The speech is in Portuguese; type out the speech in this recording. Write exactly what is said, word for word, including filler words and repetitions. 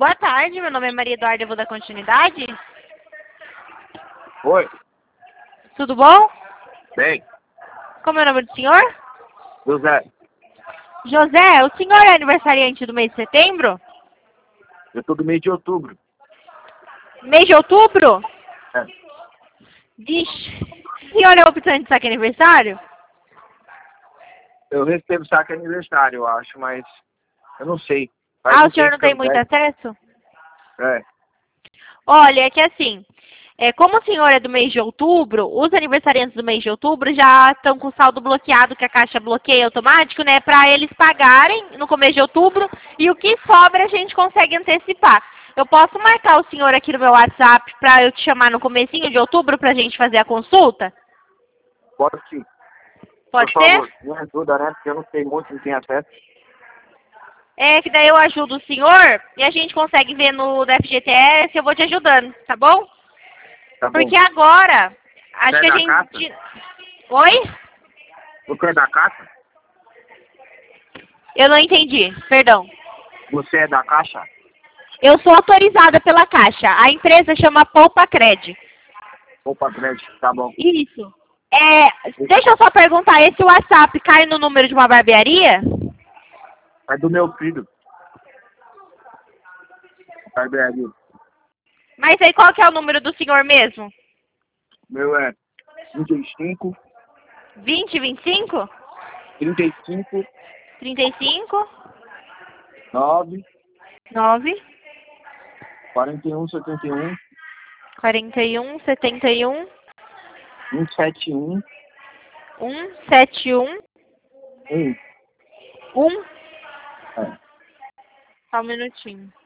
Boa tarde, meu nome é Maria Eduarda, eu vou dar continuidade. Oi. Tudo bom? Bem. Como é o nome do senhor? José. José, o senhor é aniversariante do mês de setembro? Eu tô do mês de outubro. Mês de outubro? É. Vixe, o senhor é optante de saque aniversário? Eu recebo saque aniversário, eu acho, mas eu não sei. Faz Ah, um o senhor tempo não que eu tem não muito pego. acesso? É. Olha, é que assim, é, como o senhor é do mês de outubro, os aniversariantes do mês de outubro já estão com o saldo bloqueado, que a Caixa bloqueia automático, né? Para eles pagarem no começo de outubro e o que sobra a gente consegue antecipar. Eu posso marcar o senhor aqui no meu WhatsApp para eu te chamar no comecinho de outubro para a gente fazer a consulta? Pode sim. Pode Por ser? favor, me ajuda, né? Porque eu não sei muito, não tenho acesso. É, que daí eu ajudo o senhor e a gente consegue ver no da F G T S, eu vou te ajudando, tá bom? Tá bom. Porque agora, acho Você é que a da gente... Oi? Você é da Caixa? Eu não entendi, perdão. Você é da Caixa? Eu sou autorizada pela Caixa. A empresa chama Poupa Cred. Opa, crédito, tá bom. Isso. É, deixa eu só perguntar, esse WhatsApp cai no número de uma barbearia? É do meu filho. Barbearia. Mas aí qual que é o número do senhor mesmo? Meu é vinte e cinco, vinte, vinte e cinco? trinta e cinco, trinta e cinco? nove, nove? quarenta e um, setenta e um, quarenta e um, setenta e um? cento e setenta e um, cento e setenta e um? um. um? É. Só um minutinho.